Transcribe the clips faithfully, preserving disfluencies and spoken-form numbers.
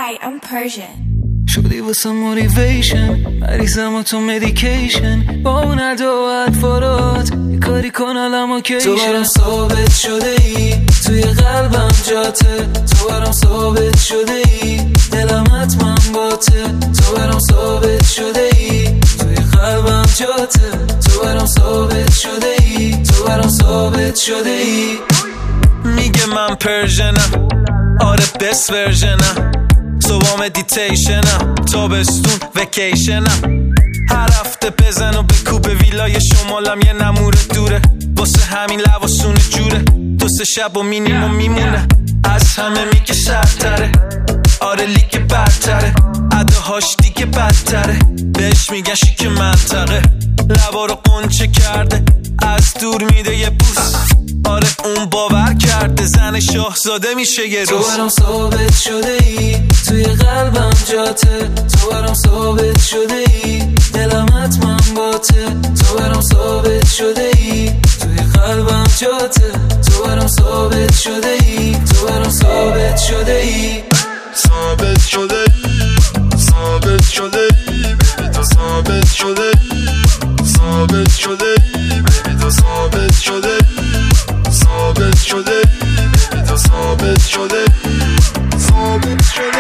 Hi, I'm Persian. شدی واسه موتیویشن مریضم و تو مدیکیشن با اون ادا و اطفارات یه کاری کن الان اوکیشن تو برام ثابت شده ای توی قلبم جاته تو برام ثابت شده ای دلم حتما باته تو برام ثابت شده ای توی قلبم جاته تو برام ثابت شده ای تو برام ثابت شده ای میگه من پرژنم آره بست ورژنم صبح مدیتیشنم تابستون وکیشنم هر هفته بزن و بکوب ویلای شمالم یه نمور دوره واسه همین لباسون جوره دو سه شب و مینیموم میمونه از همه میگه سرتره آره لیک برتره اداهاش دیگه بدتره بهش میگن شیک منطقه لبا رو قنچه کرده از دور میده یه بوس آره اون باور کرده زن شاهزاده میشه یه روز تو برام ثابت شده ای توی قلبم جاته تو برام ثابت شده ای دلم حتما باته تو برام ثابت شده ای توی قلبم جاته تو برام ثابت شده ای تو برام ثابت شده ای ثابت شده ای ثابت شده ای بیبی تو ثابت شده ای ثابت شده ای بیبی تو ثابت شده ای ثابت شده ای بیبی تو ثابت شده ای ثابت شده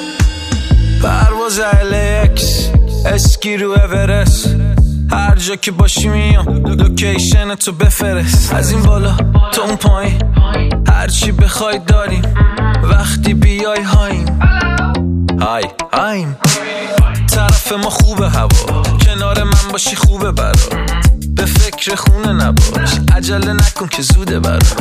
ای پرواز الکس اسکی رو اورست هر جا که باشی میام لوکیشن تو بفرست از این بالا تا اون پایین هرچی بخوای داریم وقتی بیای هایم های هایم طرف ما خوبه هوا کنار من باشی خوبه برات به فکر خونه نباش عجله نکن که زوده براش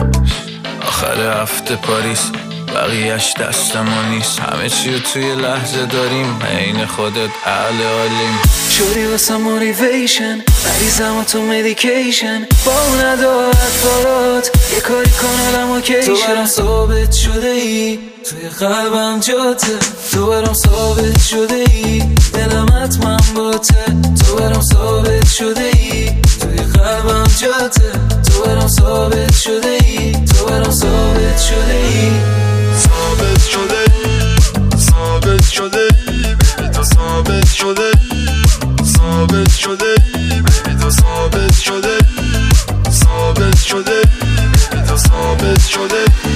آخر هفته پاریس بقیهش دست ما نیست همه چی رو توی لحظه داریم عین خودت اهل عالیم شدی واسه موتیویشن مریضم و تو مدیکیشن با اون ادا و اطفارات یه کاری کن الان اوکیشن تو برام ثابت شده ای توی قلبم جاته تو برام ثابت شده ای دلم حتما باته تو برام ثابت شده ای توی قلبم جاته تو برام ثابت شده ای تو برام ثابت شده ای ثابت شده ای ثابت شده ای بیبی تو ثابت شده ای ثابت شده ای بیبی تو ثابت شده ای ثابت شده ای بیبی تو ثابت شده ای